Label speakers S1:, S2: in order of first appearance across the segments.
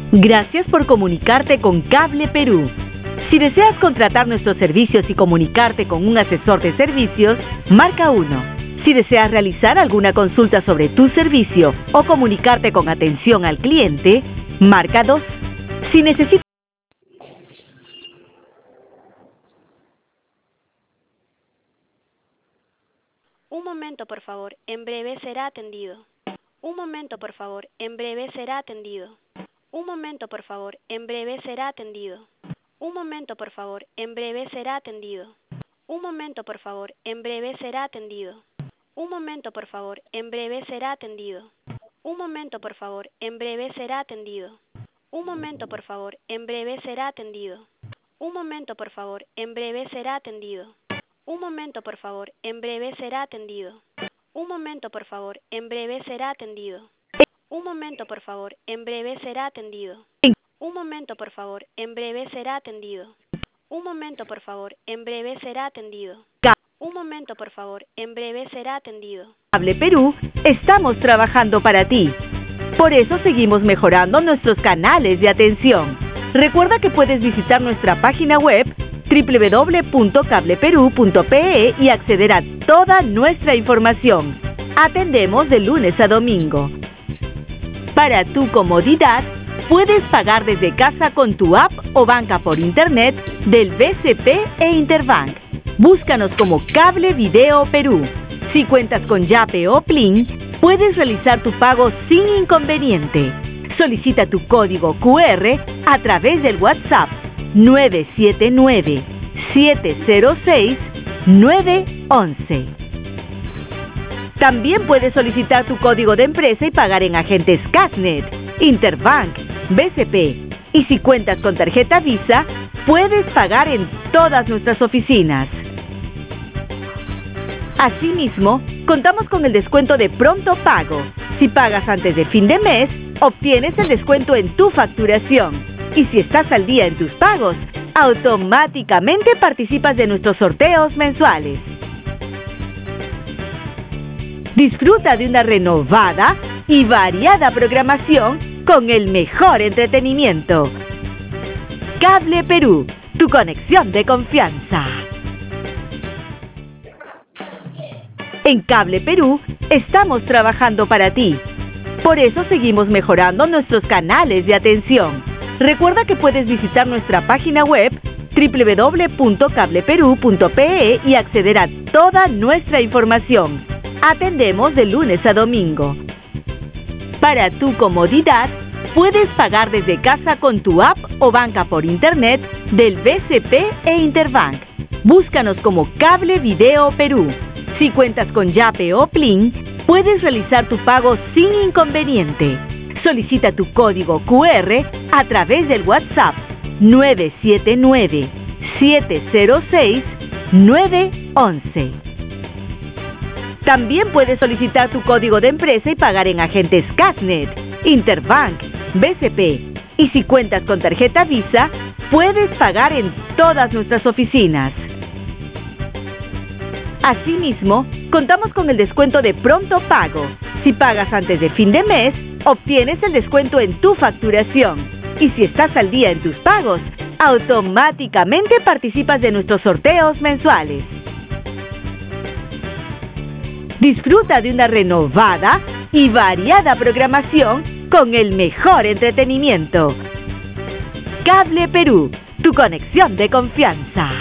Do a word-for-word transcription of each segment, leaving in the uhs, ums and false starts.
S1: Gracias por comunicarte con Cable Perú. Si deseas contratar nuestros servicios y comunicarte con un asesor de servicios, marca uno. Si deseas realizar alguna consulta sobre tu servicio o comunicarte con atención al cliente, marca dos. Si necesitas...
S2: Un momento, por favor. En breve será atendido. Un momento, por favor. En breve será atendido. Un momento, por favor. En breve será atendido. Un momento, por favor. En breve será atendido. Un momento, por favor. En breve será atendido. Un momento, por favor. En breve será atendido. Un momento, por favor. En breve será atendido. Un momento, por favor. En breve será atendido. Un momento, por favor. En breve será atendido. Un momento, por favor. En breve será atendido. Un momento, por favor. En breve será atendido. Un momento, por favor. En breve será atendido. Un momento, por favor. En breve será atendido. Un momento, por favor. En breve será atendido. Un momento, por favor. En breve será atendido.
S1: Cable Perú, estamos trabajando para ti. Por eso seguimos mejorando nuestros canales de atención. Recuerda que puedes visitar nuestra página web doble u doble u doble u punto cable perú punto pe e y acceder a toda nuestra información. Atendemos de lunes a domingo. Para tu comodidad, puedes pagar desde casa con tu app o banca por internet del B C P e Interbank. Búscanos como Cable Video Perú. Si cuentas con Yape o Plin, puedes realizar tu pago sin inconveniente. Solicita tu código cu erre a través del WhatsApp nueve siete nueve, siete cero seis, nueve once. También puedes solicitar tu código de empresa y pagar en agentes Casnet, Interbank, B C P. Y si cuentas con tarjeta Visa, puedes pagar en todas nuestras oficinas. Asimismo, contamos con el descuento de pronto pago. Si pagas antes de fin de mes, obtienes el descuento en tu facturación. Y si estás al día en tus pagos, automáticamente participas de nuestros sorteos mensuales. Disfruta de una renovada y variada programación con el mejor entretenimiento. Cable Perú, tu conexión de confianza. En Cable Perú, estamos trabajando para ti. Por eso seguimos mejorando nuestros canales de atención. Recuerda que puedes visitar nuestra página web doble u doble u doble u punto cable perú punto pe e y acceder a toda nuestra información. Atendemos de lunes a domingo. Para tu comodidad, puedes pagar desde casa con tu app o banca por internet del B C P e Interbank. Búscanos como Cable Video Perú. Si cuentas con Yape o Plin, puedes realizar tu pago sin inconveniente. Solicita tu código cu erre a través del WhatsApp nueve siete nueve, siete cero seis, nueve once. También puedes solicitar tu código de empresa y pagar en agentes Casnet, Interbank, B C P. Y si cuentas con tarjeta Visa, puedes pagar en todas nuestras oficinas. Asimismo, contamos con el descuento de pronto pago. Si pagas antes de fin de mes, obtienes el descuento en tu facturación. Y si estás al día en tus pagos, automáticamente participas de nuestros sorteos mensuales. Disfruta de una renovada y variada programación con el mejor entretenimiento. Cable Perú, tu conexión de confianza.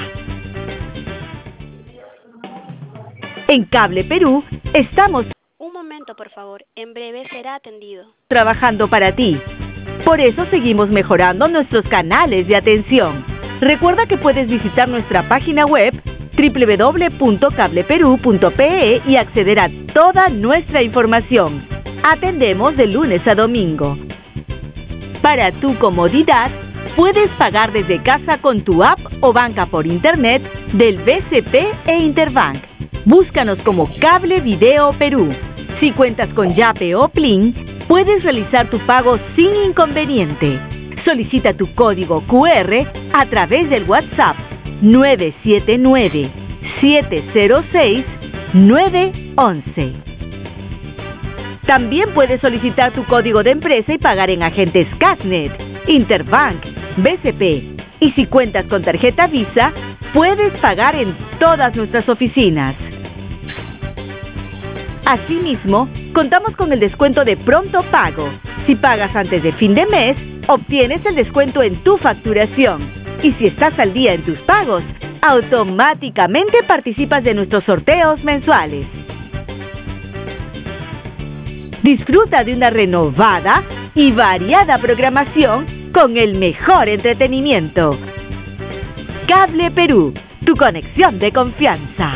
S1: En Cable Perú, estamos...
S2: Un momento, por favor. En breve será atendido.
S1: Trabajando para ti. Por eso seguimos mejorando nuestros canales de atención. Recuerda que puedes visitar nuestra página web doble u doble u doble u punto cable perú punto pe e y acceder a toda nuestra información. Atendemos de lunes a domingo. Para tu comodidad, puedes pagar desde casa con tu app o banca por internet del B C P e Interbank. Búscanos como Cable Video Perú. Si cuentas con Yape o Plin, puedes realizar tu pago sin inconveniente. Solicita tu código cu erre a través del WhatsApp nueve siete nueve, siete cero seis, nueve once. También puedes solicitar tu código de empresa y pagar en agentes Casnet, Interbank, B C P. Y si cuentas con tarjeta Visa, puedes pagar en todas nuestras oficinas. Asimismo, contamos con el descuento de pronto pago. Si pagas antes de fin de mes, obtienes el descuento en tu facturación. Y si estás al día en tus pagos, automáticamente participas de nuestros sorteos mensuales. Disfruta de una renovada y variada programación con el mejor entretenimiento. Cable Perú, tu conexión de confianza.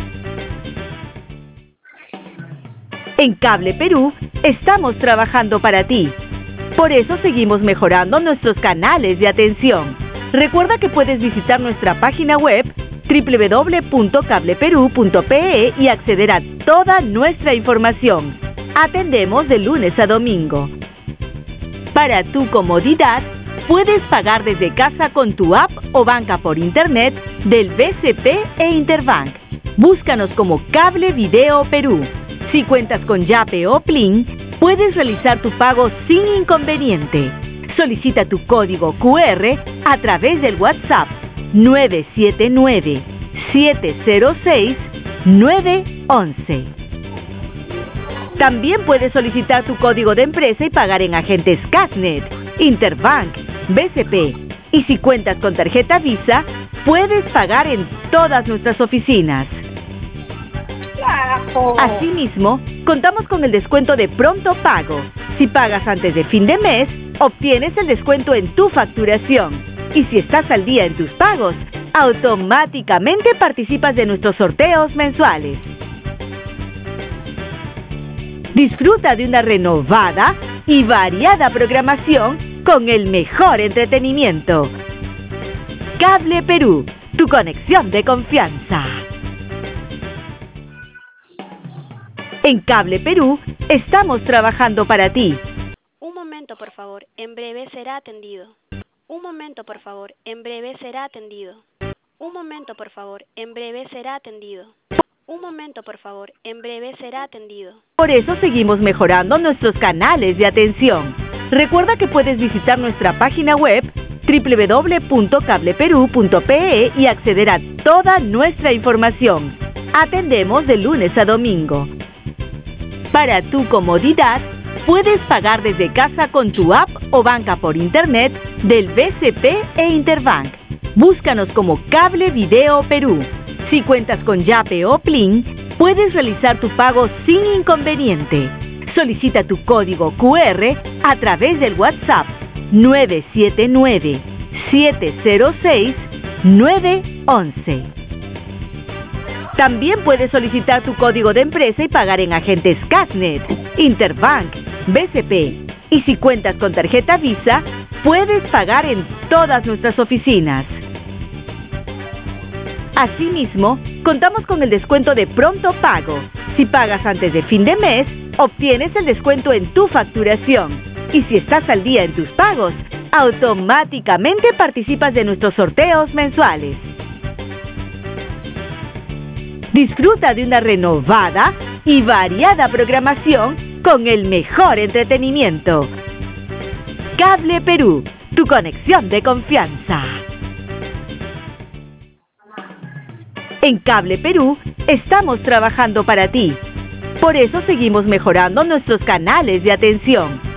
S1: En Cable Perú estamos trabajando para ti. Por eso seguimos mejorando nuestros canales de atención. Recuerda que puedes visitar nuestra página web doble u doble u doble u punto cable perú punto pe e y acceder a toda nuestra información. Atendemos de lunes a domingo. Para tu comodidad, puedes pagar desde casa con tu app o banca por internet del B C P e Interbank. Búscanos como Cable Video Perú. Si cuentas con Yape o Plin, puedes realizar tu pago sin inconveniente. Solicita tu código cu erre a través del WhatsApp nueve siete nueve, siete cero seis, nueve uno. También puedes solicitar tu código de empresa y pagar en agentes Casnet, Interbank, B C P. Y si cuentas con tarjeta Visa, puedes pagar en todas nuestras oficinas. Asimismo, contamos con el descuento de pronto pago. Si pagas antes de fin de mes, obtienes el descuento en tu facturación. Y si estás al día en tus pagos, automáticamente participas de nuestros sorteos mensuales. Disfruta de una renovada y variada programación con el mejor entretenimiento. Cable Perú, tu conexión de confianza. En Cable Perú estamos trabajando para ti.
S2: Un momento, por favor, en breve será atendido. Un momento, por favor, en breve será atendido. Un momento, por favor, en breve será atendido. Un momento, por favor, en breve será atendido.
S1: Por eso seguimos mejorando nuestros canales de atención. Recuerda que puedes visitar nuestra página web doble u doble u doble u punto cable perú punto pe e y acceder a toda nuestra información. Atendemos de lunes a domingo. Para tu comodidad, puedes pagar desde casa con tu app o banca por internet del B C P e Interbank. Búscanos como Cable Video Perú. Si cuentas con Yape o Plin, puedes realizar tu pago sin inconveniente. Solicita tu código cu erre a través del WhatsApp nueve siete nueve, siete cero seis, nueve uno. También puedes solicitar tu código de empresa y pagar en agentes Casnet, Interbank, B C P. Y si cuentas con tarjeta Visa, puedes pagar en todas nuestras oficinas. Asimismo, contamos con el descuento de pronto pago. Si pagas antes de fin de mes, obtienes el descuento en tu facturación. Y si estás al día en tus pagos, automáticamente participas de nuestros sorteos mensuales. Disfruta de una renovada y variada programación con el mejor entretenimiento. Cable Perú, tu conexión de confianza. En Cable Perú estamos trabajando para ti. Por eso seguimos mejorando nuestros canales de atención.